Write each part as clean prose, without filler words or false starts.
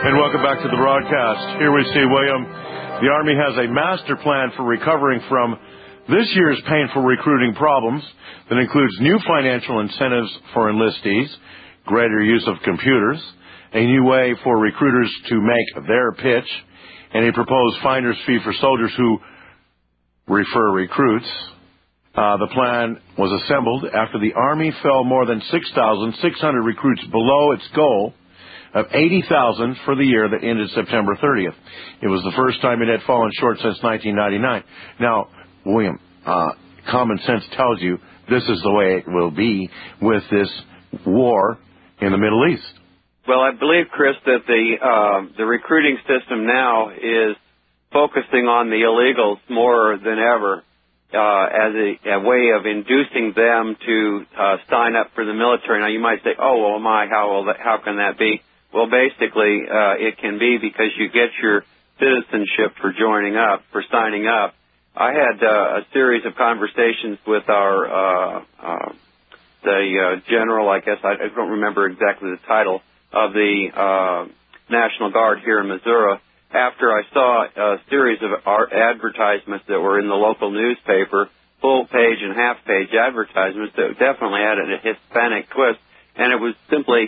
And welcome back to the broadcast. Here we see, William, the Army has a master plan for recovering from this year's painful recruiting problems that includes new financial incentives for enlistees, greater use of computers, a new way for recruiters to make their pitch, and a proposed finder's fee for soldiers who refer recruits. The plan was assembled after the Army fell more than 6,600 recruits below its goal of 80,000 for the year that ended September 30th. It was the first time it had fallen short since 1999. Now, William, common sense tells you this is the way it will be with this war in the Middle East. Well, I believe, Chris, that the recruiting system now is focusing on the illegals more than ever as a way of inducing them to sign up for the military. Now, you might say, "Oh, well, how can that be?" Well, basically, it can be because you get your citizenship for signing up. I had a series of conversations with the general, I guess, I don't remember exactly the title, of the National Guard here in Missouri, after I saw a series of advertisements that were in the local newspaper, full-page and half-page advertisements that definitely had a Hispanic twist, and it was simply,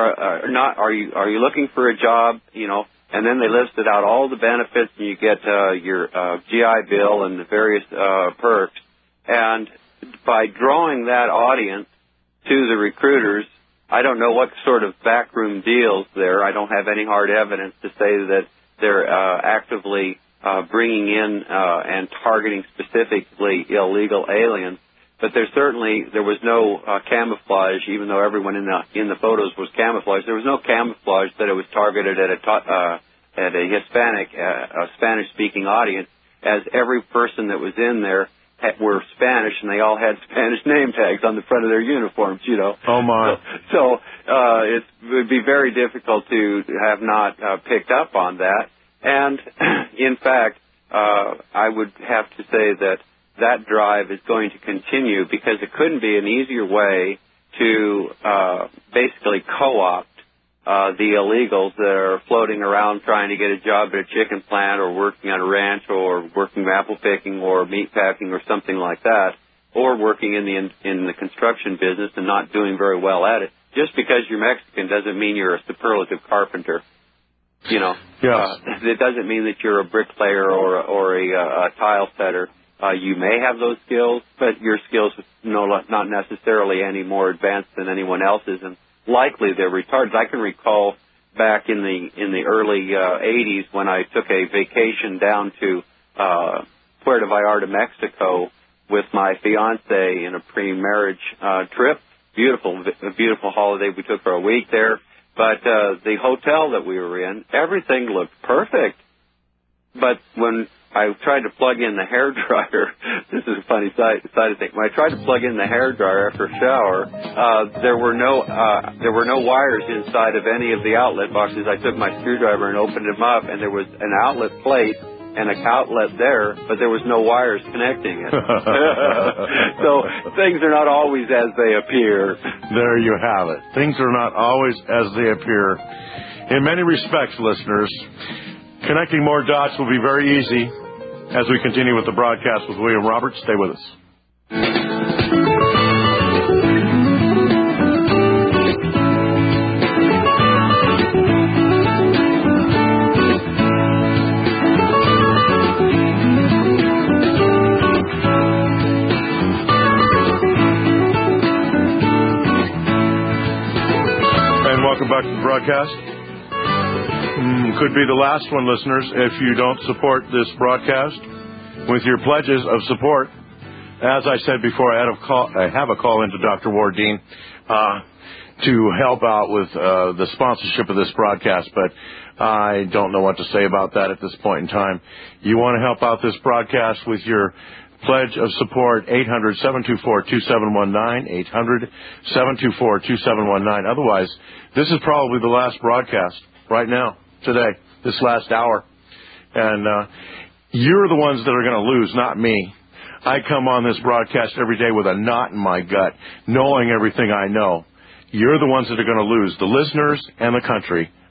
are you looking for a job, and then they listed out all the benefits, and you get your GI Bill and the various perks. And by drawing that audience to the recruiters, I don't know what sort of backroom deals there. I don't have any hard evidence to say that they're actively bringing in and targeting specifically illegal aliens. But there was no camouflage, even though everyone in the photos was camouflaged. There was no camouflage that it was targeted at a Hispanic, a Spanish-speaking audience, as every person that was in there were Spanish, and they all had Spanish name tags on the front of their uniforms, Oh, my. So it would be very difficult to have not picked up on that. And, in fact, I would have to say that drive is going to continue because it couldn't be an easier way to basically co-opt the illegals that are floating around trying to get a job at a chicken plant or working on a ranch or working apple picking or meat packing or something like that, or working in the construction business and not doing very well at it. Just because you're Mexican doesn't mean you're a superlative carpenter. Yes. It doesn't mean that you're a bricklayer or a tile setter. You may have those skills, but your skills not necessarily any more advanced than anyone else's, and likely they're retarded. I can recall back in the early 80s when I took a vacation down to Puerto Vallarta, Mexico, with my fiance in a pre-marriage trip. A beautiful holiday. We took for a week there. But the hotel that we were in, everything looked perfect. But when I tried to plug in the hairdryer, this is a funny side thing. When I tried to plug in the hairdryer after a shower, there were no wires inside of any of the outlet boxes. I took my screwdriver and opened them up, and there was an outlet plate and an outlet there, but there was no wires connecting it. So things are not always as they appear. There you have it. Things are not always as they appear. In many respects, listeners, connecting more dots will be very easy as we continue with the broadcast with William Roberts. Stay with us. Welcome back to the broadcast. Could be the last one, listeners, if you don't support this broadcast with your pledges of support. As I said before, I have a call into Dr. Ward Dean to help out with the sponsorship of this broadcast, but I don't know what to say about that at this point in time. You want to help out this broadcast with your pledge of support, 800-724-2719, 800-724-2719. Otherwise, this is probably the last broadcast right now, today, this last hour. And you're the ones that are going to lose, not me. I come on this broadcast every day with a knot in my gut, knowing everything I know. You're the ones that are going to lose, the listeners and the country.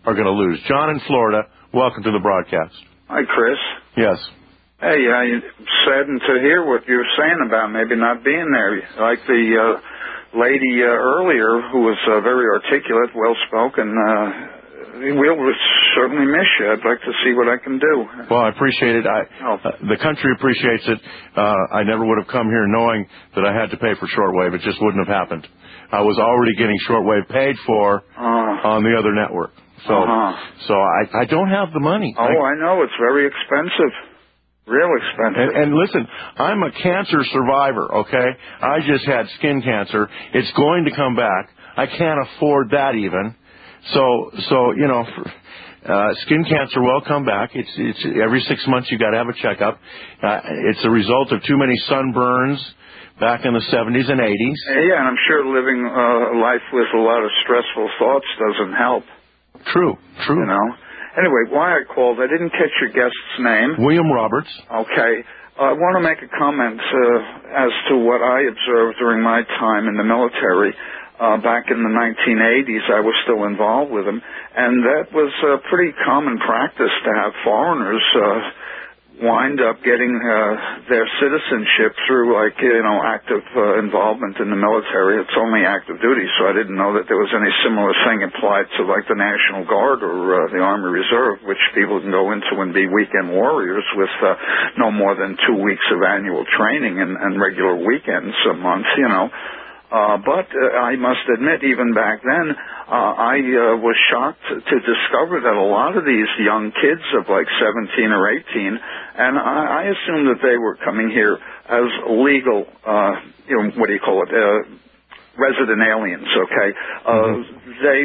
are going to lose. John in Florida, welcome to the broadcast. Hi, Chris. Yes. Hey, I'm saddened to hear what you're saying about maybe not being there. Like the lady earlier who was very articulate, well-spoken, we'll certainly miss you. I'd like to see what I can do. Well, I appreciate it. The country appreciates it. I never would have come here knowing that I had to pay for shortwave. It just wouldn't have happened. I was already getting shortwave paid for on the other network. So I don't have the money. Oh, I know. It's very expensive. Real expensive. And listen, I'm a cancer survivor, okay? I just had skin cancer. It's going to come back. I can't afford that even. So you know, skin cancer will come back. It's every 6 months you got to have a checkup. It's a result of too many sunburns back in the 70s and 80s. Yeah, and I'm sure living life with a lot of stressful thoughts doesn't help. True. You know. Anyway, why I called, I didn't catch your guest's name. William Roberts. Okay. I want to make a comment as to what I observed during my time in the military. Back in the 1980s, I was still involved with them, and that was a pretty common practice to have foreigners wind up getting their citizenship through, like, you know, active involvement in the military. It's only active duty, so I didn't know that there was any similar thing applied to, like, the National Guard or the Army Reserve, which people can go into and be weekend warriors with no more than 2 weeks of annual training and regular weekends a month, you know. But I must admit, even back then, I was shocked to discover that a lot of these young kids of like 17 or 18, and I assumed that they were coming here as legal, you know, what do you call it, resident aliens, okay? They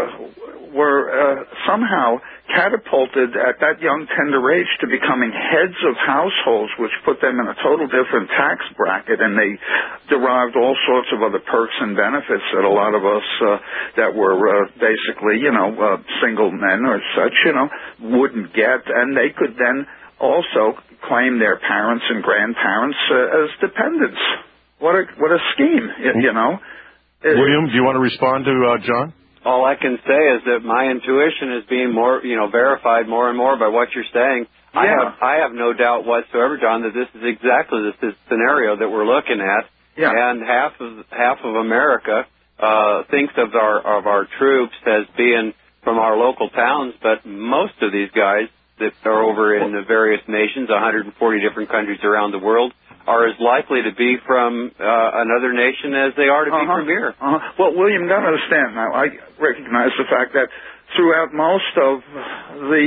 were somehow catapulted at that young, tender age to becoming heads of households, which put them in a total different tax bracket, and they derived all sorts of other perks and benefits that a lot of us that were basically, you know, single men or such, you know, wouldn't get, and they could then also claim their parents and grandparents as dependents. What a scheme, you know. William, do you want to respond to John? All I can say is that my intuition is being more, you know, verified more and more by what you're saying. Yeah. I have no doubt whatsoever, John, that this is exactly this scenario that we're looking at. Yeah. And half of America thinks of our troops as being from our local towns, but most of these guys that are over in the various nations, 140 different countries around the world, are as likely to be from another nation as they are to be from here. Well, William, got to understand now, I recognize the fact that throughout most of the,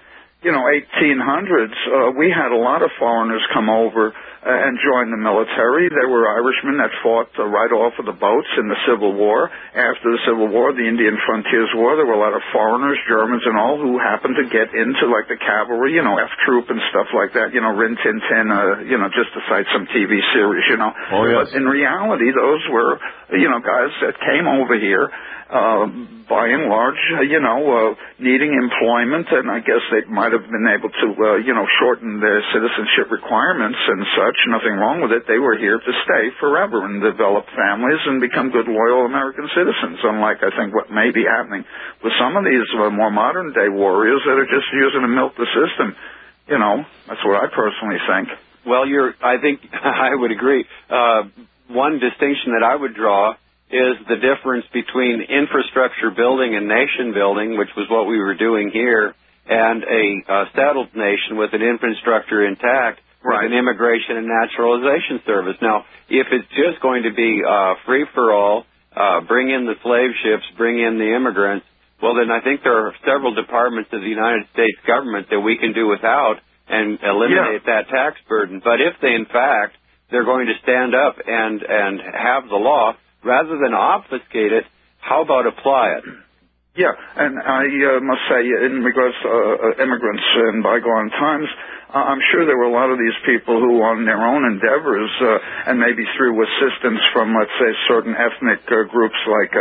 1800s, we had a lot of foreigners come over and join the military. There were Irishmen that fought right off of the boats in the Civil War. After the Civil War, the Indian Frontiers War, there were a lot of foreigners, Germans and all, who happened to get into, like, the cavalry, you know, F Troop and stuff like that, you know, Rin Tin Tin, just to cite some TV series, you know. Oh, yes. But in reality, those were, guys that came over here, by and large, needing employment, and I guess they might have been able to, shorten their citizenship requirements and such. Nothing wrong with it. They were here to stay forever and develop families and become good, loyal American citizens, unlike, I think, what may be happening with some of these more modern-day warriors that are just using to milk the system. You know, that's what I personally think. Well, I think I would agree. One distinction that I would draw is the difference between infrastructure building and nation building, which was what we were doing here, and a settled nation with an infrastructure intact, right, with an immigration and naturalization service. Now, if it's just going to be free-for-all, bring in the slave ships, bring in the immigrants, well, then I think there are several departments of the United States government that we can do without and eliminate that tax burden. But if they, in fact, they're going to stand up and have the law, rather than obfuscate it, how about apply it? Yeah, and I must say, in regards to immigrants in bygone times, I'm sure there were a lot of these people who, on their own endeavors, and maybe through assistance from, let's say, certain ethnic groups like,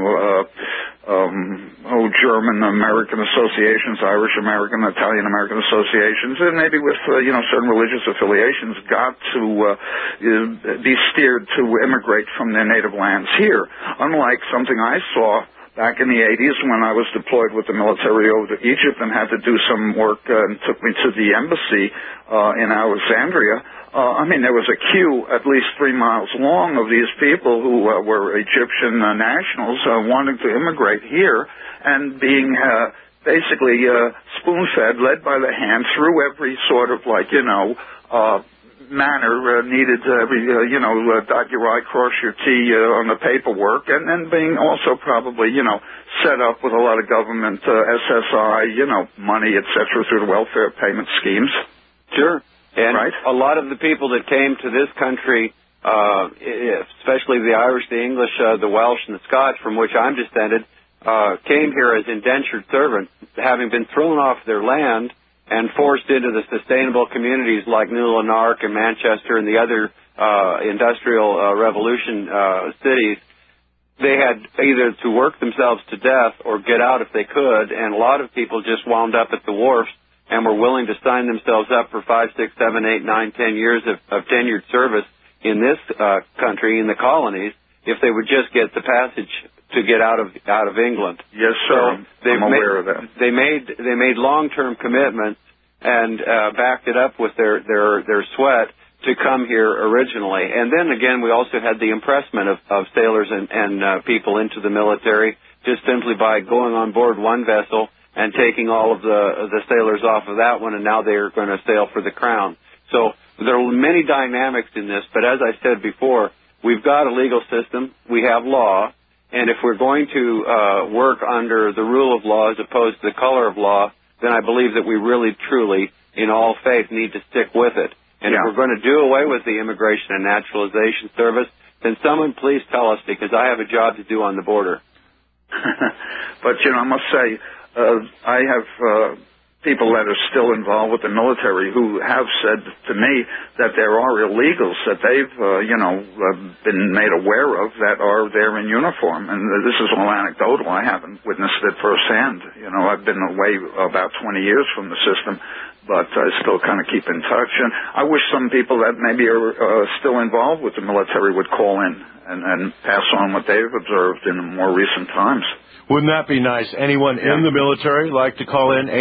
German American associations, Irish American, Italian American associations, and maybe with, certain religious affiliations, got to be steered to immigrate from their native lands here. Unlike something I saw back in the 80s when I was deployed with the military over to Egypt and had to do some work and took me to the embassy in Alexandria. There was a queue at least 3 miles long of these people who were Egyptian nationals wanting to immigrate here and being basically spoon-fed, led by the hand through every sort of manner needed to dot your I, cross your T on the paperwork, and then being also probably, set up with a lot of government SSI, money, et cetera, through the welfare payment schemes. Sure. And right? A lot of the people that came to this country, especially the Irish, the English, the Welsh, and the Scots, from which I'm descended, came here as indentured servants, having been thrown off their land and forced into the sustainable communities like New Lanark and Manchester and the other industrial revolution cities. They had either to work themselves to death or get out if they could, and a lot of people just wound up at the wharfs and were willing to sign themselves up for 5, 6, 7, 8, 9, 10 years of tenured service in this country, in the colonies, if they would just get the passage to get out of England. Yes, sir. So I'm aware of that. They made long-term commitments and backed it up with their sweat to come here originally. And then again, we also had the impressment of sailors and people into the military just simply by going on board one vessel and taking all of the sailors off of that one, and now they're going to sail for the Crown. So there are many dynamics in this, but as I said before, we've got a legal system, we have law, and if we're going to work under the rule of law as opposed to the color of law, then I believe that we really, truly, in all faith, need to stick with it. And if we're going to do away with the Immigration and Naturalization Service, then someone please tell us, because I have a job to do on the border. But, I must say, I have people that are still involved with the military who have said to me that there are illegals that they've, been made aware of that are there in uniform. And this is all anecdotal. I haven't witnessed it firsthand. I've been away about 20 years from the system, but I still kind of keep in touch. And I wish some people that maybe are still involved with the military would call in and pass on what they've observed in more recent times. Wouldn't that be nice? Anyone in the military like to call in?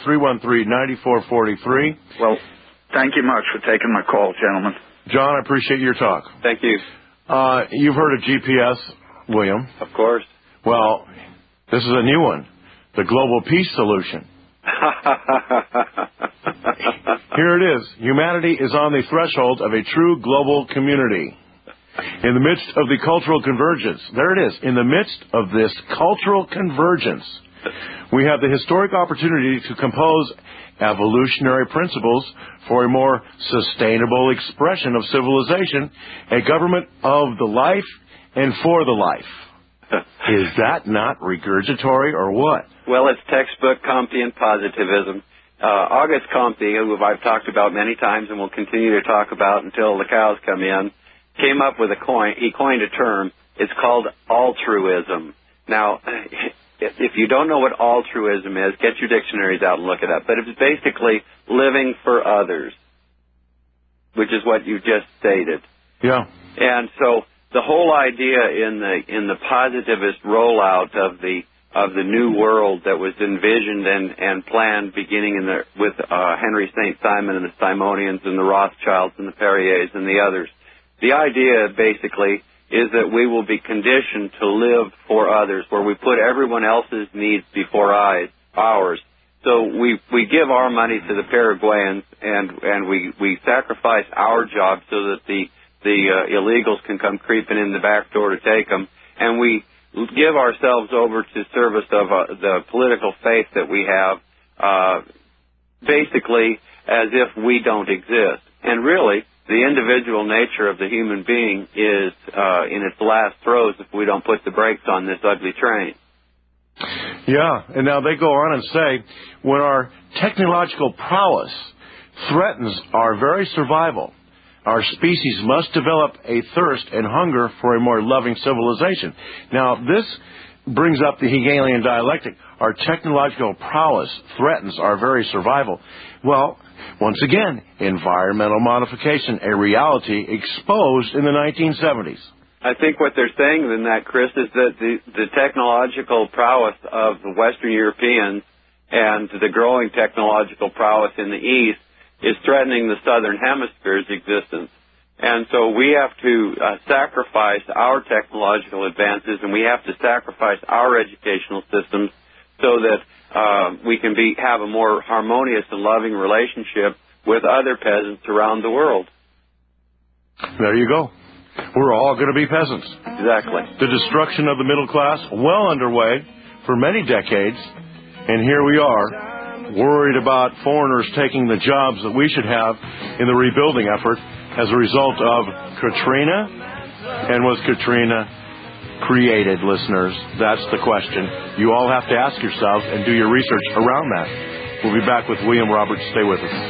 800-313-9443. Well, thank you much for taking my call, gentlemen. John, I appreciate your talk. Thank you. You've heard of GPS, William. Of course. Well, this is a new one, the Global Peace Solution. Here it is. Humanity is on the threshold of a true global community. In the midst of the cultural convergence, there it is, in the midst of this cultural convergence, we have the historic opportunity to compose evolutionary principles for a more sustainable expression of civilization, a government of the life and for the life. Is that not regurgitory or what? Well, it's textbook Comtean positivism. Auguste Comte, who I've talked about many times and will continue to talk about until the cows come in, came up with he coined a term. It's called altruism. Now, if you don't know what altruism is, get your dictionaries out and look it up. But it's basically living for others, which is what you just stated. Yeah. And so the whole idea in the positivist rollout of the new world that was envisioned and planned beginning with Henry St. Simon and the Simonians and the Rothschilds and the Perriers and the others. The idea, basically, is that we will be conditioned to live for others, where we put everyone else's needs before ours. So we give our money to the Paraguayans, and we sacrifice our job so that the illegals can come creeping in the back door to take them, and we give ourselves over to service of the political faith that we have, basically as if we don't exist. And really, the individual nature of the human being is in its last throes if we don't put the brakes on this ugly train. Yeah, and now they go on and say, when our technological prowess threatens our very survival, our species must develop a thirst and hunger for a more loving civilization. Now, this brings up the Hegelian dialectic. Our technological prowess threatens our very survival. Well, once again, environmental modification, a reality exposed in the 1970s. I think what they're saying in that, Chris, is that the technological prowess of the Western Europeans and the growing technological prowess in the East is threatening the Southern Hemisphere's existence. And so we have to sacrifice our technological advances, and we have to sacrifice our educational systems so that we can have a more harmonious and loving relationship with other peasants around the world. There you go. We're all going to be peasants. Exactly. The destruction of the middle class, well underway for many decades, and here we are, worried about foreigners taking the jobs that we should have in the rebuilding effort as a result of Katrina. And was Katrina created, listeners? That's the question. You all have to ask yourselves and do your research around that. We'll be back with William Roberts. Stay with us.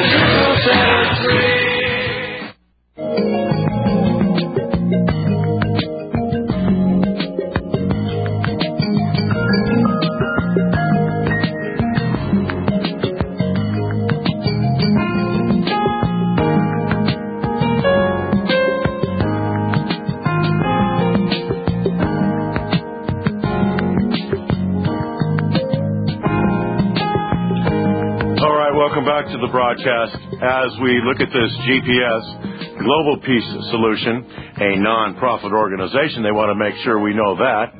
Welcome back to the broadcast as we look at this GPS, Global Peace Solution, a non-profit organization. They want to make sure we know that.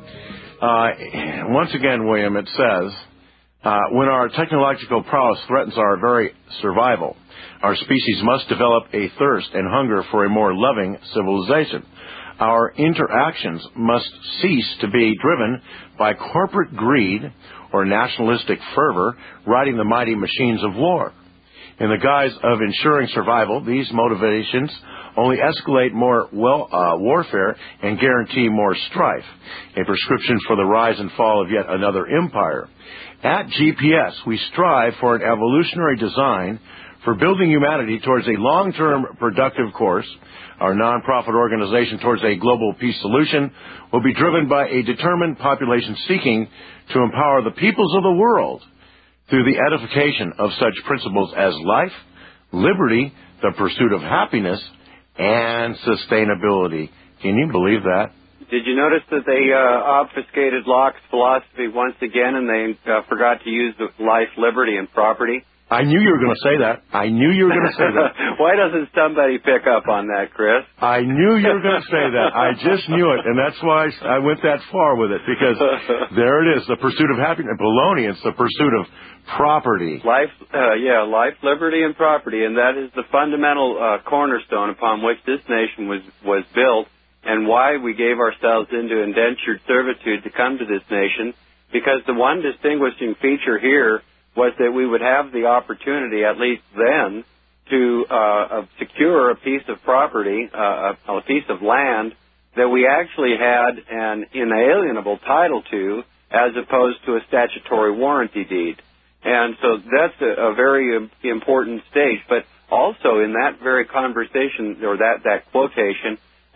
Once again, William, it says, when our technological prowess threatens our very survival, our species must develop a thirst and hunger for a more loving civilization. Our interactions must cease to be driven by corporate greed or nationalistic fervor riding the mighty machines of war. In the guise of ensuring survival, these motivations only escalate more warfare and guarantee more strife, a prescription for the rise and fall of yet another empire. At GPS, we strive for an evolutionary design for building humanity towards a long-term productive course. Our nonprofit organization towards a global peace solution will be driven by a determined population seeking to empower the peoples of the world through the edification of such principles as life, liberty, the pursuit of happiness, and sustainability. Can you believe that? Did you notice that they obfuscated Locke's philosophy once again, and they forgot to use the life, liberty, and property? I knew you were going to say that. I knew you were going to say that. Why doesn't somebody pick up on that, Chris? I knew you were going to say that. I just knew it, and that's why I went that far with it, because there it is, the pursuit of happiness. Baloney, it's the pursuit of property. Life, liberty, and property, and that is the fundamental cornerstone upon which this nation was built, and why we gave ourselves into indentured servitude to come to this nation, because the one distinguishing feature here was that we would have the opportunity, at least then, to secure a piece of property, a piece of land that we actually had an inalienable title to, as opposed to a statutory warranty deed. And so that's a very important stage. But also in that very conversation, or that quotation,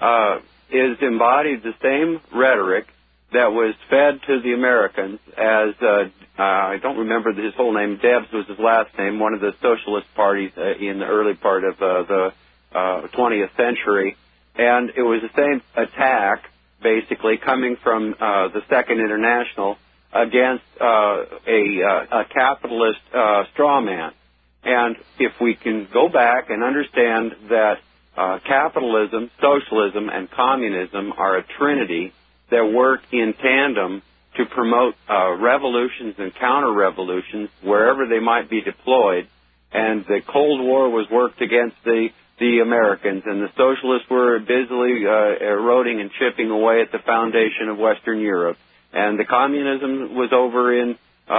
is embodied the same rhetoric that was fed to the Americans as, I don't remember his whole name, Debs was his last name, one of the socialist parties in the early part of the 20th century. And it was the same attack, basically, coming from the Second International against a capitalist straw man. And if we can go back and understand that capitalism, socialism, and communism are a trinity that work in tandem to promote revolutions and counter-revolutions wherever they might be deployed. And the Cold War was worked against the Americans, and the socialists were busily eroding and chipping away at the foundation of Western Europe. And the communism was over in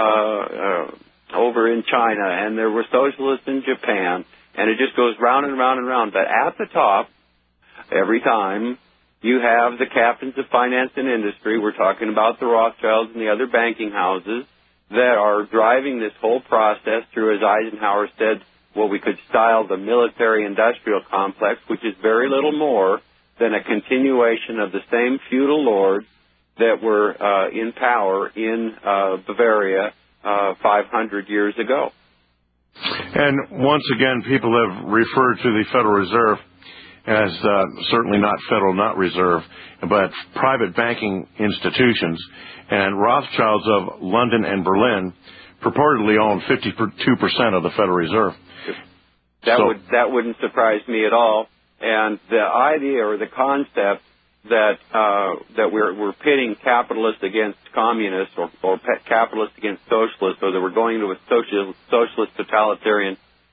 China, and there were socialists in Japan. And it just goes round and round and round. But at the top, every time, you have the captains of finance and industry. We're talking about the Rothschilds and the other banking houses that are driving this whole process through, as Eisenhower said, what we could style the military-industrial complex, which is very little more than a continuation of the same feudal lords that were in power in Bavaria 500 years ago. And once again, people have referred to the Federal Reserve as certainly not Federal, not Reserve, but private banking institutions. And Rothschilds of London and Berlin purportedly own 52% of the Federal Reserve. That wouldn't surprise me at all. And the idea or the concept that we're pitting capitalists against communists or capitalists against socialists, or that we're going to a socialist totalitarian,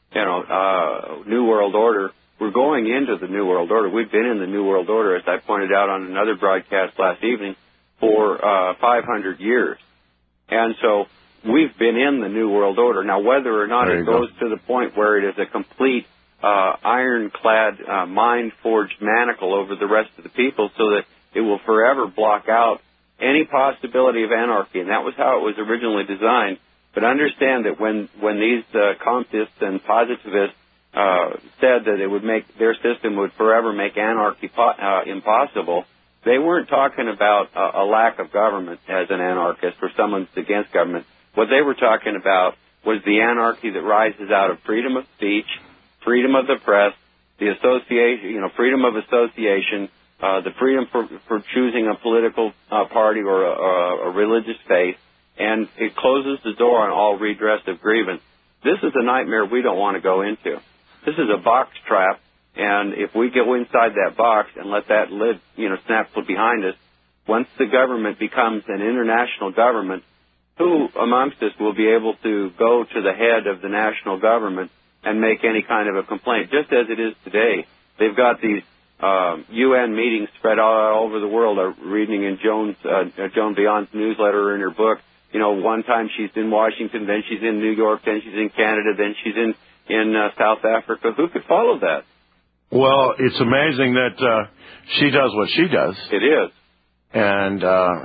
New World Order. We're going into the New World Order. We've been in the New World Order, as I pointed out on another broadcast last evening, for 500 years. And so we've been in the New World Order. Now, whether or not it goes to the point where it is a complete ironclad, mind-forged manacle over the rest of the people so that it will forever block out any possibility of anarchy, and that was how it was originally designed. But understand that when these communists and positivists said that it would make their system would forever make anarchy impossible, they weren't talking about a lack of government as an anarchist or someone that's against government. What they were talking about was the anarchy that rises out of freedom of speech, freedom of the press, the association, freedom of association, the freedom for choosing a political party or a religious faith, and it closes the door on all redress of grievance. This is a nightmare we don't want to go into. This is a box trap, and if we go inside that box and let that lid, snap behind us, once the government becomes an international government, who amongst us will be able to go to the head of the national government and make any kind of a complaint, just as it is today? They've got these UN meetings spread all over the world. Reading in Joan Beyond's newsletter or in her book, one time she's in Washington, then she's in New York, then she's in Canada, then she's in South Africa. Who could follow that? Well, it's amazing that she does what she does. It is. And,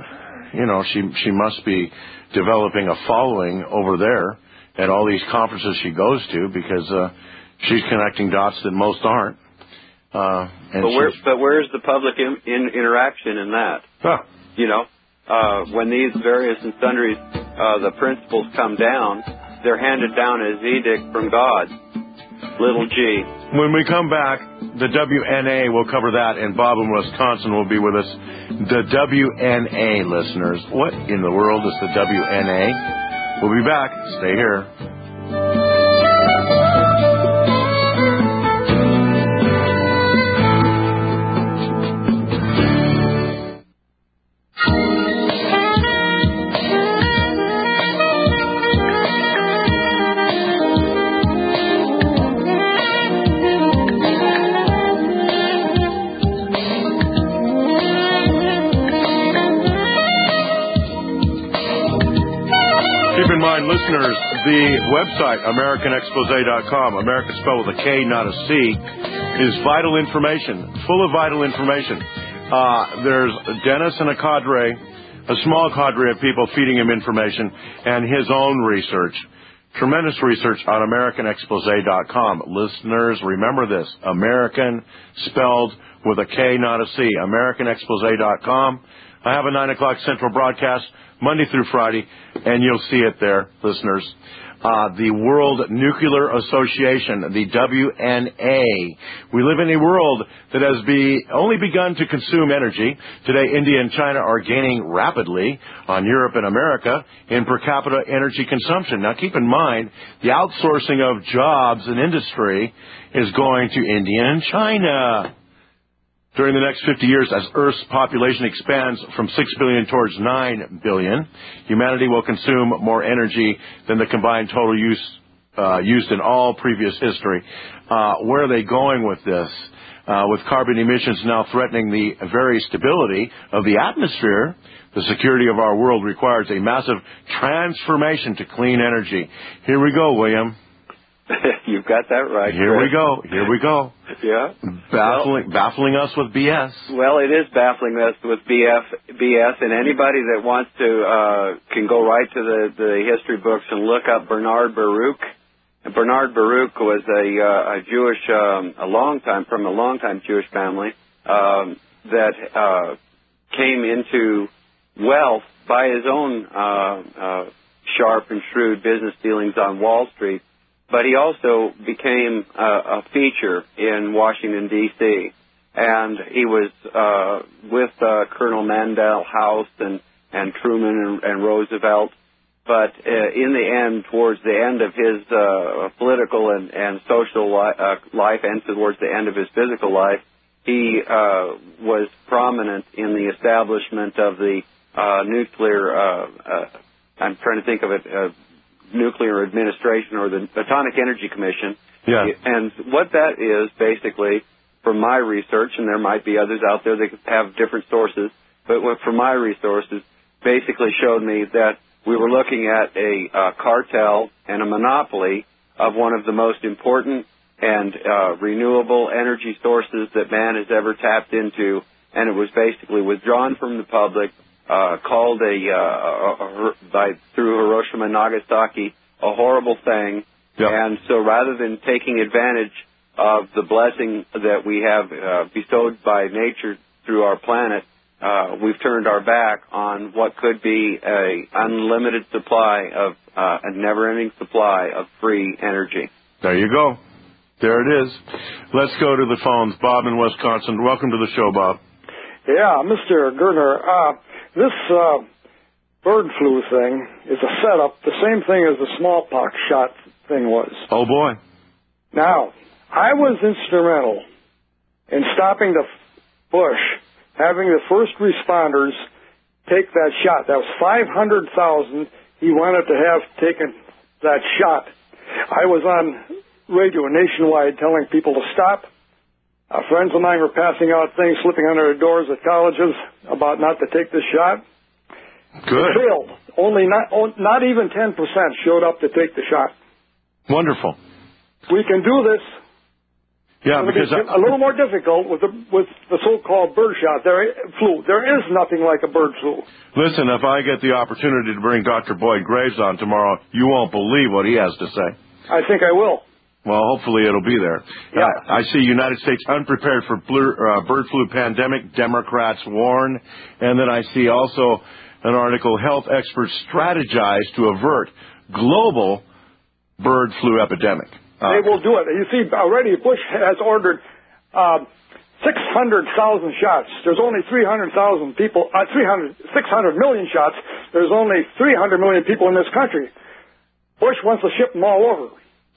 she must be developing a following over there at all these conferences she goes to, because she's connecting dots that most aren't. But where's the public interaction in that? Huh. When these various and sundries, the principles come down, they're handed down as edict from God, little g. When we come back, the WNA will cover that, and Bob in Wisconsin will be with us. The WNA, listeners. What in the world is the WNA? We'll be back. Stay here. Listeners, the website, AmericanExpose.com, America spelled with a K, not a C, is vital information, full of vital information. There's Dennis and a small cadre of people feeding him information, and his own research. Tremendous research on AmericanExpose.com. Listeners, remember this, American spelled with a K, not a C, AmericanExpose.com. I have a 9 o'clock Central broadcast Monday through Friday, and you'll see it there, listeners. The World Nuclear Association, the WNA. We live in a world that has only begun to consume energy. Today, India and China are gaining rapidly on Europe and America in per capita energy consumption. Now, keep in mind, the outsourcing of jobs and industry is going to India and China. During the next 50 years, as Earth's population expands from 6 billion towards 9 billion, humanity will consume more energy than the combined total used in all previous history. Where are they going with this? With carbon emissions now threatening the very stability of the atmosphere, the security of our world requires a massive transformation to clean energy. Here we go, William. You've got that right. Here we go. Yeah. Baffling us with BS. Well, it is baffling us with BS, and anybody that wants to can go right to the history books and look up Bernard Baruch. And Bernard Baruch was a Jewish, from a long-time Jewish family that came into wealth by his own sharp and shrewd business dealings on Wall Street. But he also became a feature in Washington, D.C. and he was with Colonel Mandel House and Truman and Roosevelt. But in the end, towards the end of his political and social life, and towards the end of his physical life, he was prominent in the establishment of the nuclear. I'm trying to think of it. Nuclear Administration, or the Atomic Energy Commission. Yeah. And what that is, basically, from my research, and there might be others out there that have different sources, but from my resources, basically showed me that we were looking at a cartel and a monopoly of one of the most important and renewable energy sources that man has ever tapped into, and it was basically withdrawn from the public, called through Hiroshima and Nagasaki a horrible thing. Yep. And so rather than taking advantage of the blessing that we have bestowed by nature through our planet, we've turned our back on what could be a unlimited supply of a never-ending supply of free energy. There you go. There it is. Let's go to the phones. Bob in Wisconsin. Welcome to the show, Bob. Yeah, Mr. Gerner, this bird flu thing is a setup, the same thing as the smallpox shot thing was. Oh, boy. Now, I was instrumental in stopping the Bush having the first responders take that shot. That was 500,000 he wanted to have taken that shot. I was on radio nationwide telling people to stop. Friends of mine were passing out things, slipping under the doors at colleges about not to take this shot. Good. It failed. Only not even 10% showed up to take the shot. Wonderful. We can do this. Yeah, because a little more difficult with the so-called bird shot. Flu. There is nothing like a bird flu. Listen, if I get the opportunity to bring Dr. Boyd Graves on tomorrow, you won't believe what he has to say. I think I will. Well, hopefully it'll be there. Yeah. I see United States unprepared for bird flu pandemic, Democrats warn. And then I see also an article, health experts strategize to avert global bird flu epidemic. They will do it. You see, already Bush has ordered 600,000 shots. There's only 300,000 people, 600 million shots. There's only 300 million people in this country. Bush wants to ship them all over.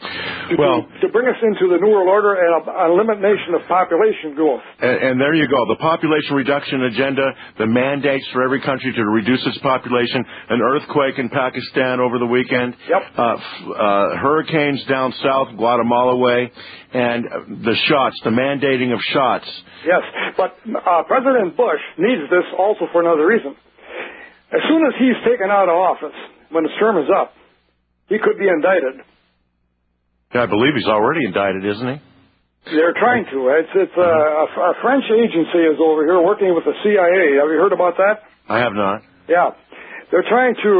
To bring us into the New World Order and an elimination of population growth. And there you go. The population reduction agenda, the mandates for every country to reduce its population, an earthquake in Pakistan over the weekend, yep. Hurricanes down south, Guatemala way, and the shots, the mandating of shots. Yes, but President Bush needs this also for another reason. As soon as he's taken out of office, when his term is up, he could be indicted. Yeah, I believe he's already indicted, isn't he? They're trying to. It's a French agency is over here working with the CIA. Have you heard about that? I have not. Yeah. They're trying to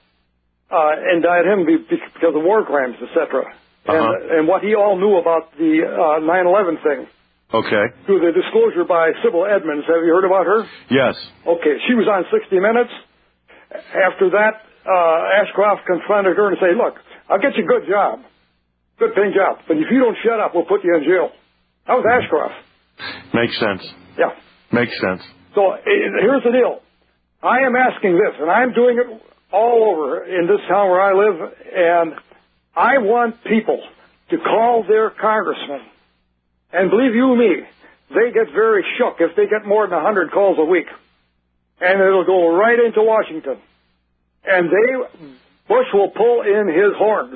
indict him because of war crimes, etc. And what he all knew about the 9/11 thing. Okay. Through the disclosure by Sybil Edmonds. Have you heard about her? Yes. Okay. She was on 60 Minutes. After that, Ashcroft confronted her and said, look, I'll get you a good job. Good paying job. But if you don't shut up, we'll put you in jail. That was Ashcroft. Makes sense. Yeah. Makes sense. So here's the deal. I am asking this, and I'm doing it all over in this town where I live, and I want people to call their congressman. And believe you me, they get very shook if they get more than 100 calls a week. And it'll go right into Washington. And Bush will pull in his horns.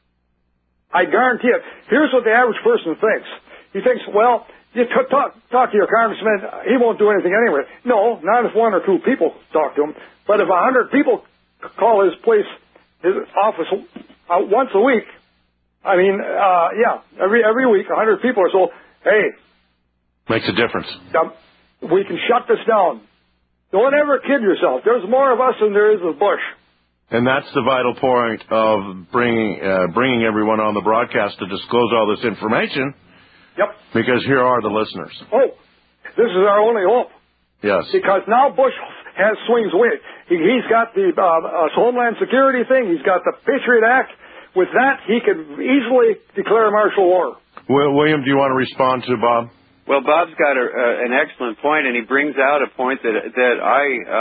I guarantee it. Here's what the average person thinks. He thinks, well, you talk to your congressman, he won't do anything anyway. No, not if one or two people talk to him. But if 100 people call his office once a week, I mean, every week, 100 people or so, hey. Makes a difference. We can shut this down. Don't ever kid yourself. There's more of us than there is of Bush. And that's the vital point of bringing everyone on the broadcast to disclose all this information. Yep. Because here are the listeners. Oh, this is our only hope. Yes. Because now Bush has swings away. He's got the Homeland Security thing. He's got the Patriot Act. With that, he could easily declare martial law. William, do you want to respond to Bob? Well, Bob's got an excellent point, and he brings out a point that I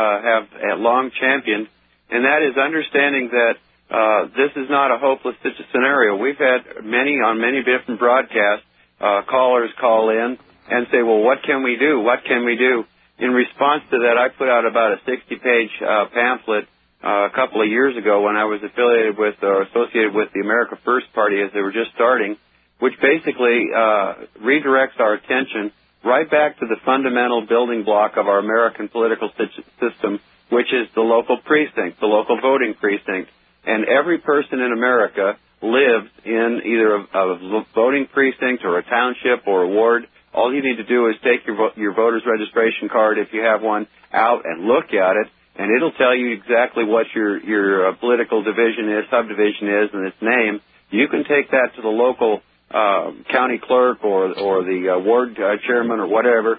have long championed, and that is understanding that this is not a hopeless scenario. We've had on many different broadcasts, callers call in and say, well, what can we do? What can we do? In response to that, I put out about a 60-page pamphlet a couple of years ago when I was affiliated with or associated with the America First Party as they were just starting, which basically redirects our attention right back to the fundamental building block of our American political system, which is the local precinct, the local voting precinct. And every person in America lives in either a voting precinct or a township or a ward. All you need to do is take your voter's registration card, if you have one, out and look at it, and it'll tell you exactly what your political division is, subdivision is, and its name. You can take that to the local county clerk or the ward chairman or whatever,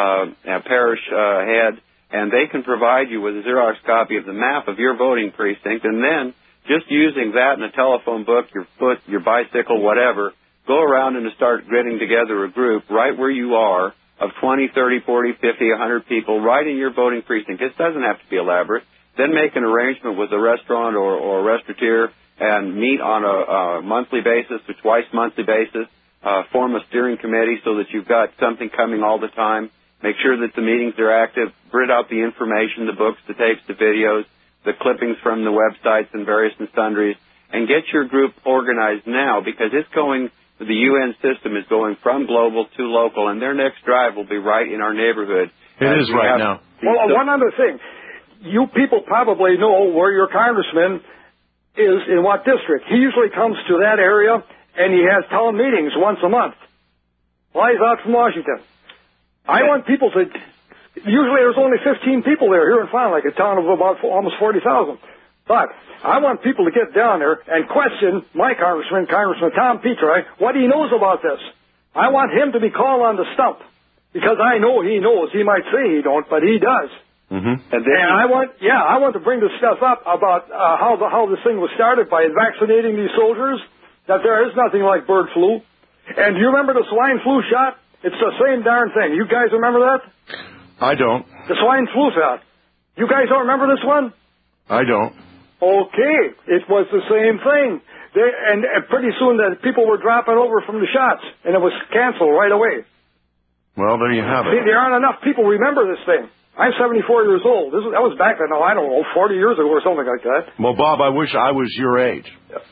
parish head, and they can provide you with a Xerox copy of the map of your voting precinct, and then just using that in a telephone book, your foot, your bicycle, whatever, go around and start getting together a group right where you are of 20, 30, 40, 50, 100 people right in your voting precinct. It doesn't have to be elaborate. Then make an arrangement with a restaurant or a restaurateur and meet on a monthly basis or twice monthly basis, form a steering committee so that you've got something coming all the time. Make sure that the meetings are active. Print out the information, the books, the tapes, the videos, the clippings from the websites and various and sundries, and get your group organized now, because it's going, the UN system is going from global to local, and their next drive will be right in our neighborhood. It is right now. Well, one other thing. You people probably know where your congressman is in what district. He usually comes to that area, and he has town meetings once a month. Flies out from Washington. I want people to... Usually there's only 15 people there here in Fond du Lac, a town of about almost 40,000. But I want people to get down there and question my congressman, Congressman Tom Petri, what he knows about this. I want him to be called on the stump, because I know he knows. He might say he don't, but he does. Mm-hmm. And I want to bring this stuff up about how this thing was started by vaccinating these soldiers, that there is nothing like bird flu. And do you remember the swine flu shot? It's the same darn thing. You guys remember that? I don't. The swine flu shot. You guys don't remember this one? I don't. Okay. It was the same thing. And pretty soon the people were dropping over from the shots, and it was canceled right away. Well, there you have it. See, there aren't enough people remember this thing. I'm 74 years old. That was back then, I don't know, 40 years ago or something like that. Well, Bob, I wish I was your age.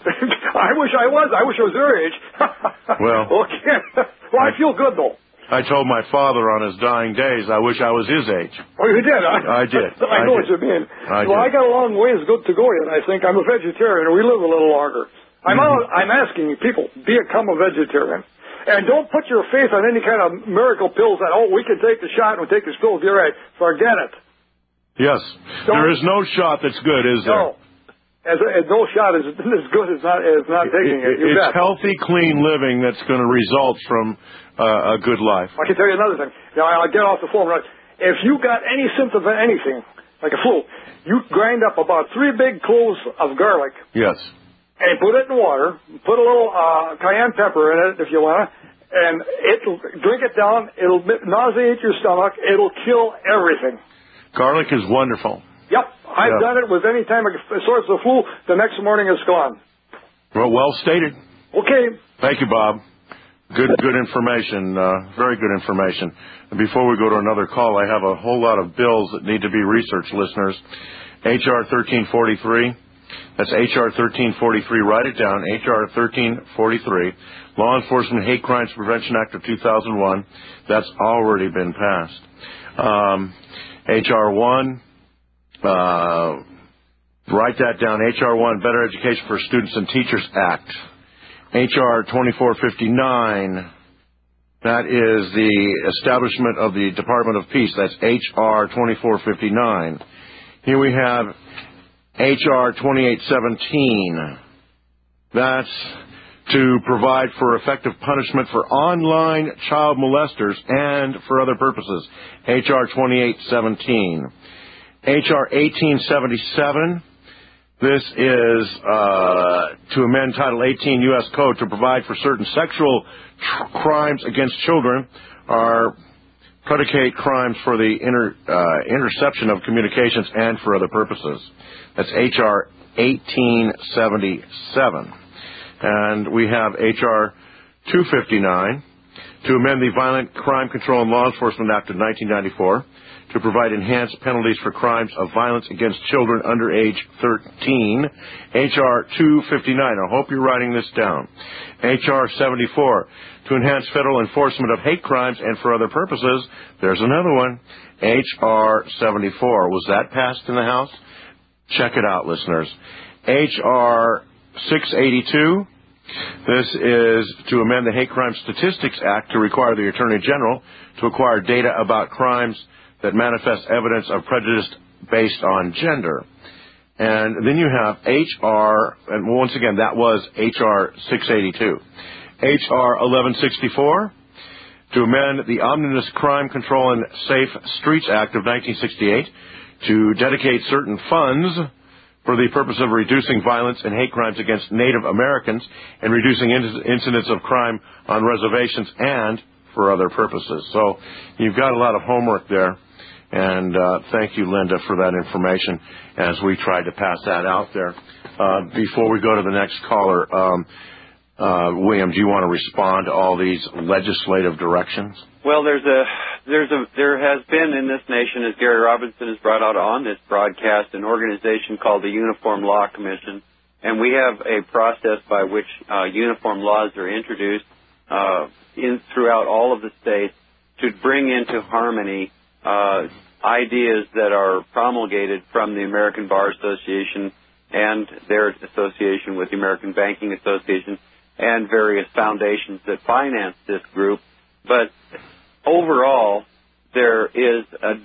I wish I was. I wish I was your age. Well. Okay. Well, I feel good, though. I told my father on his dying days I wish I was his age. Oh, you did? I did. I know what you mean. I got a long ways to go yet, I think. I'm a vegetarian, and we live a little longer. I'm asking people, become a vegetarian. And don't put your faith on any kind of miracle pills that, we can take the shot and we'll take this pill. You're right. Forget it. Yes. There is no shot that's good, is there? No. No shot is as good as not taking it. It's healthy, clean living that's going to result from a good life. I can tell you another thing. Now, I'll get off the phone. Right? If you got any symptom of anything, like a flu, you grind up about 3 big cloves of garlic. Yes. And put it in water. Put a little cayenne pepper in it if you want, and drink it down. It'll nauseate your stomach. It'll kill everything. Garlic is wonderful. Yep. I've done it with any time it sorts the flu. The next morning it's gone. Well stated. Okay. Thank you, Bob. Good information. Very good information. And before we go to another call, I have a whole lot of bills that need to be researched, listeners. H.R. 1343. That's H.R. 1343. Write it down. H.R. 1343. Law Enforcement Hate Crimes Prevention Act of 2001. That's already been passed. H.R. 1. Write that down. H.R. 1, Better Education for Students and Teachers Act. H.R. 2459, that is the establishment of the Department of Peace. That's H.R. 2459. Here we have H.R. 2817. That's to provide for effective punishment for online child molesters and for other purposes. H.R. 2817. H.R. 1877, This is to amend Title 18 U.S. Code to provide for certain sexual crimes against children are predicate crimes for the interception of communications and for other purposes. That's H.R. 1877. And we have H.R. 259 to amend the Violent Crime Control and Law Enforcement Act of 1994 to provide enhanced penalties for crimes of violence against children under age 13, H.R. 259. I hope you're writing this down. H.R. 74, to enhance federal enforcement of hate crimes and for other purposes. There's another one, H.R. 74. Was that passed in the House? Check it out, listeners. H.R. 682. This is to amend the Hate Crime Statistics Act to require the Attorney General to acquire data about crimes that manifest evidence of prejudice based on gender. And then you have H.R., and once again, that was H.R. 682. H.R. 1164, to amend the Omnibus Crime Control and Safe Streets Act of 1968 to dedicate certain funds for the purpose of reducing violence and hate crimes against Native Americans and reducing incidents of crime on reservations and for other purposes. So you've got a lot of homework there. And thank you, Linda, for that information as we tried to pass that out there. Before we go to the next caller, William, do you want to respond to all these legislative directions? Well, there has been in this nation, as Gary Robinson has brought out on this broadcast, an organization called the Uniform Law Commission, and we have a process by which uniform laws are introduced throughout all of the states to bring into harmony ideas that are promulgated from the American Bar Association and their association with the American Banking Association and various foundations that finance this group. But overall, there is a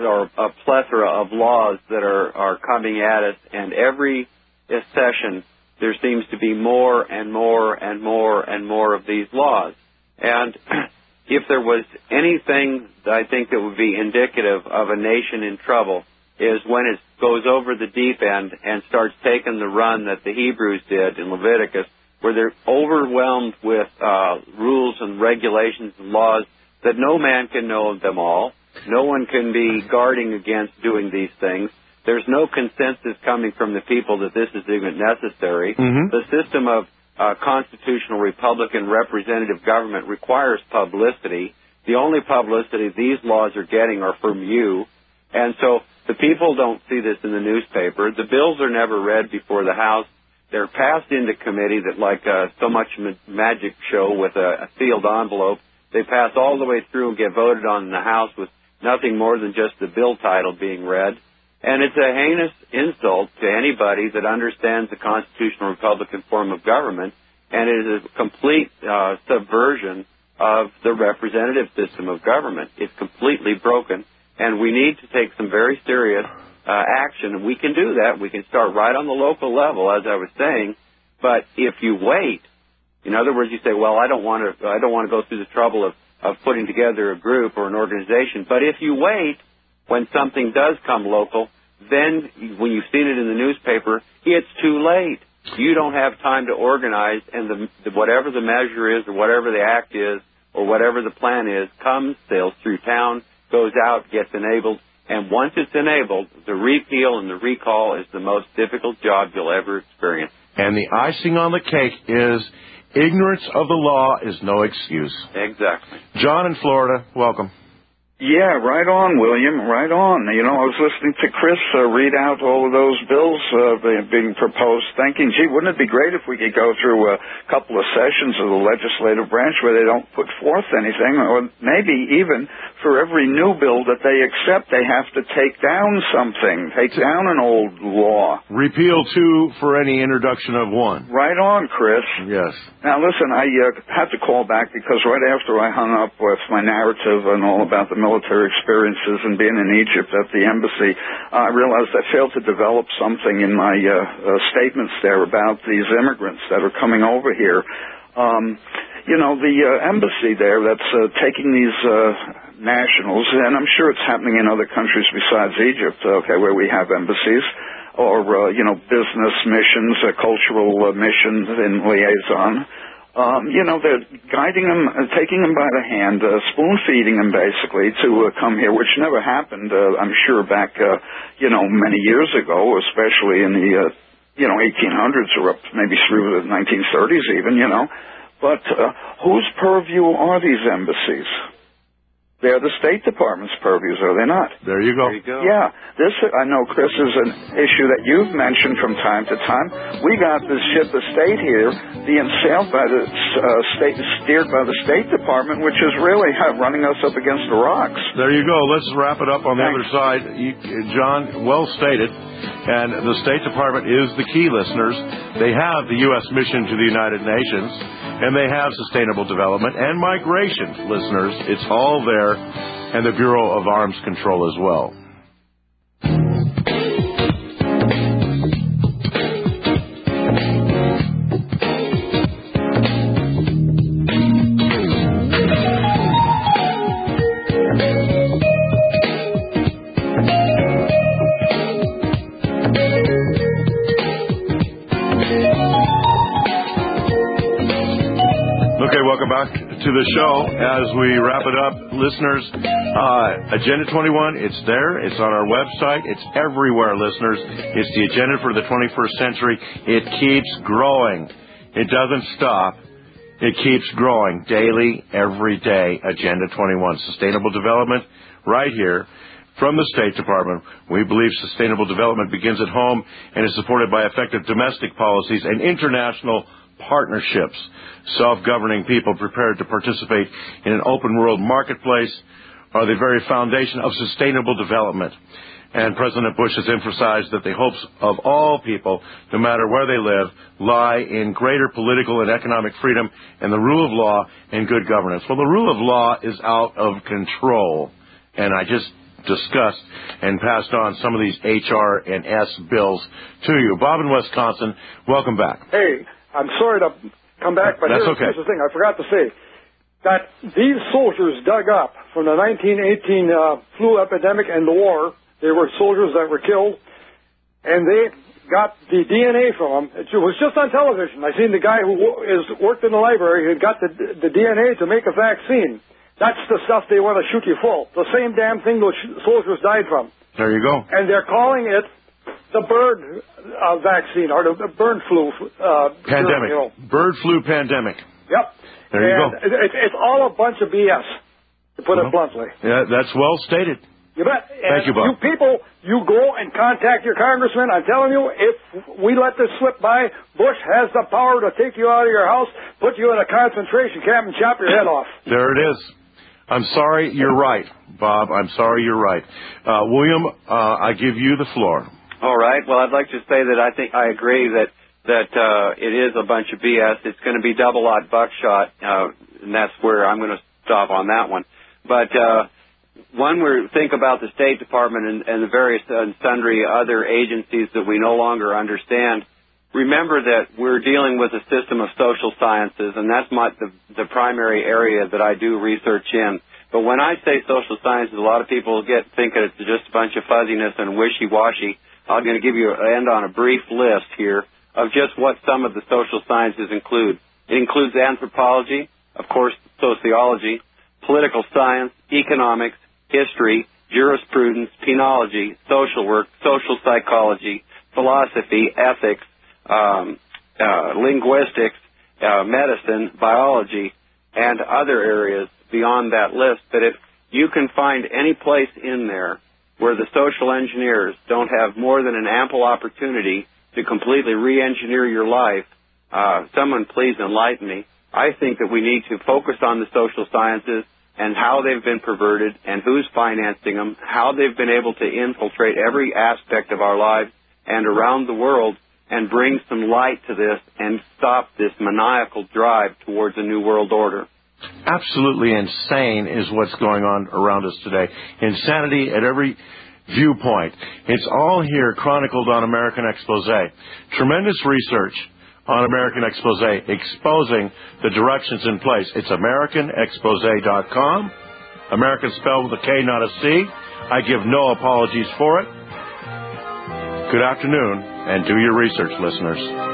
plethora of laws that are coming at us, and every session there seems to be more and more and more and more of these laws. And if there was anything that I think that would be indicative of a nation in trouble is when it goes over the deep end and starts taking the run that the Hebrews did in Leviticus, where they're overwhelmed with rules and regulations and laws that no man can know them all. No one can be guarding against doing these things. There's no consensus coming from the people that this is even necessary. Mm-hmm. The system of constitutional Republican representative government requires publicity. The only publicity these laws are getting are from you. And so the people don't see this in the newspaper. The bills are never read before the House. They're passed into committee that like so much magic show with a sealed envelope. They pass all the way through and get voted on in the House with nothing more than just the bill title being read. And it's a heinous insult to anybody that understands the constitutional Republican form of government, and it is a complete subversion of the representative system of government. It's completely broken, and we need to take some very serious action, and we can do that. We can start right on the local level, as I was saying, but if you wait, in other words, you say, well, I don't want to go through the trouble of putting together a group or an organization, but if you wait, when something does come local, then when you've seen it in the newspaper, it's too late. You don't have time to organize, and whatever the measure is or whatever the act is or whatever the plan is comes, sails through town, goes out, gets enabled, and once it's enabled, the repeal and the recall is the most difficult job you'll ever experience. And the icing on the cake is ignorance of the law is no excuse. Exactly. John in Florida, welcome. Yeah, right on, William, right on. You know, I was listening to Chris read out all of those bills being proposed, thinking, gee, wouldn't it be great if we could go through a couple of sessions of the legislative branch where they don't put forth anything, or maybe even for every new bill that they accept, they have to take down something, take down an old law. Repeal two for any introduction of one. Right on, Chris. Yes. Now, listen, I had to call back because right after I hung up with my narrative and all about the military experiences and being in Egypt at the embassy, I realized I failed to develop something in my statements there about these immigrants that are coming over here. You know, the embassy there that's taking these nationals, and I'm sure it's happening in other countries besides Egypt, okay, where we have embassies, or business missions, cultural missions in liaison. They're guiding them, taking them by the hand, spoon-feeding them basically to come here, which never happened, I'm sure, back, many years ago, especially in the, 1800s or up maybe through the 1930s even, But whose purview are these embassies? They're the State Department's purviews, are they not? There you go. Yeah. This, I know, Chris, is an issue that you've mentioned from time to time. We got this ship of state here being sailed by the steered by the State Department, which is really running us up against the rocks. There you go. Let's wrap it up on the other side. John, well stated. And the State Department is the key, listeners. They have the U.S. mission to the United Nations, and they have sustainable development and migration, listeners. It's all there, and the Bureau of Arms Control as well. Welcome back to the show. As we wrap it up, listeners, Agenda 21, it's there. It's on our website. It's everywhere, listeners. It's the agenda for the 21st century. It keeps growing. It doesn't stop. It keeps growing daily, every day. Agenda 21, sustainable development, right here from the State Department. We believe sustainable development begins at home and is supported by effective domestic policies and international partnerships. Self-governing people prepared to participate in an open world marketplace are the very foundation of sustainable development. And President Bush has emphasized that the hopes of all people, no matter where they live, lie in greater political and economic freedom and the rule of law and good governance. Well, the rule of law is out of control. And I just discussed and passed on some of these HR and S bills to you. Bob in Wisconsin, welcome back. Hey, I'm sorry to come back, but here's the thing. I forgot to say that these soldiers dug up from the 1918 flu epidemic and the war. They were soldiers that were killed, and they got the DNA from them. It was just on television. I seen the guy who worked in the library who got the DNA to make a vaccine. That's the stuff they want to shoot you full. The same damn thing those soldiers died from. There you go. And they're calling it the bird vaccine, or the bird flu pandemic. Bird flu pandemic. Yep. There you go. It's all a bunch of BS, to put it bluntly. Yeah, that's well stated. You bet. Thank you, Bob. You people, you go and contact your congressman. I'm telling you, if we let this slip by, Bush has the power to take you out of your house, put you in a concentration camp, and chop your head off. There it is. I'm sorry, you're right, Bob. I'm sorry, you're right. William, I give you the floor. All right. Well, I'd like to say that I think I agree that it is a bunch of BS. It's going to be double-aught buckshot, and that's where I'm going to stop on that one. But when we think about the State Department and the various and sundry other agencies that we no longer understand, remember that we're dealing with a system of social sciences, and that's the primary area that I do research in. But when I say social sciences, a lot of people think that it's just a bunch of fuzziness and wishy-washy. I'm going to end on a brief list here of just what some of the social sciences include. It includes anthropology, of course, sociology, political science, economics, history, jurisprudence, penology, social work, social psychology, philosophy, ethics, linguistics, medicine, biology, and other areas beyond that list. But if you can find any place in there where the social engineers don't have more than an ample opportunity to completely re-engineer your life, someone please enlighten me. I think that we need to focus on the social sciences and how they've been perverted and who's financing them, how they've been able to infiltrate every aspect of our lives and around the world, and bring some light to this and stop this maniacal drive towards a new world order. Absolutely insane is what's going on around us today. Insanity at every viewpoint. It's all here chronicled on American Exposé. Tremendous research on American Exposé exposing the directions in place. It's AmericanExposé.com. American spelled with a K, not a C. I give no apologies for it. Good afternoon, and do your research, listeners.